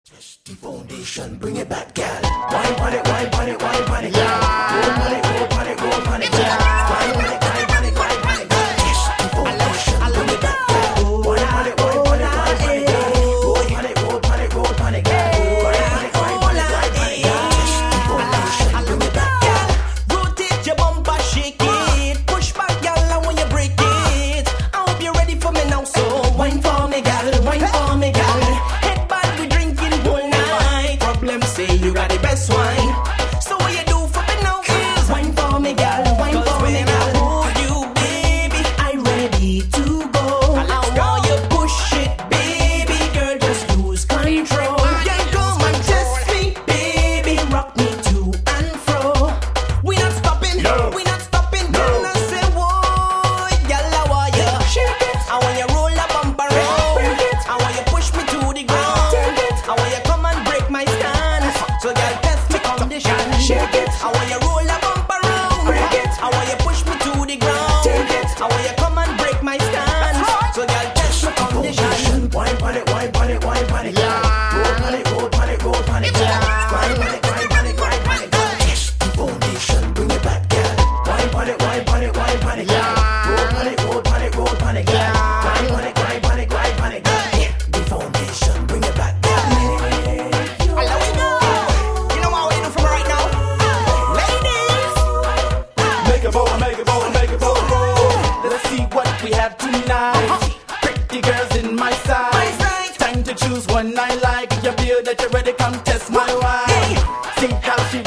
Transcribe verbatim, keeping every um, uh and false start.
Test the foundation, bring it back, gal. Wine on it, wine on it, wine on it, gal. Roll on it, roll on it, roll on it, gal. Wine on it, wine on it, wine on it, gal. Test the foundation, bring it back, gal. Wine on it, wine on it, wine on it, gal. Roll on it, roll on it, roll on it, gal. Wine on it, wine on it, wine on it, gal. Test the foundation, bring it back, gal. Rotate your bumper, shake it. Push back, gal, and when you break it, I hope you're ready for me now. So wine for me, gal, wine for me, gal. Say you got the best wine. So what you do for me now is wine for me, gal, wine for me, gal. Hold you, baby, I'm ready to go. Allow while you push it, baby, girl, just lose control. Girl, come and test me, baby, rock me to and fro. We not stopping, no. we not stopping. No. Girl, I say, whoa, gal, I want you shake it. I want you roll a bumper round. I want you push me to the ground. I want you come and break my stand. So girl, test me condition. Shake it. I want you roll a bump around. Break it. I want you push me to the ground. Take it. I want you come and break my stand. So girl, test me condition. Wine on it, wine on it, wine on it, gal. Roll on it, roll on it, roll on it, gal. Wine on it, wine on it, wine on it, gal. Test the foundation, bring it back, gal. Wine on it, wine on it, wine on it, gal. Roll on it, roll on it, roll on it, gal. Wine on it, wine on it, wine on it, gal. The foundation, bring it back, gal. Make it bold, make it bold, roll. Let's see what we have tonight. Uh-huh. Pretty girls in my size. My size. Time to choose one I like. You feel that you're ready, come test my wife. Hey. See how she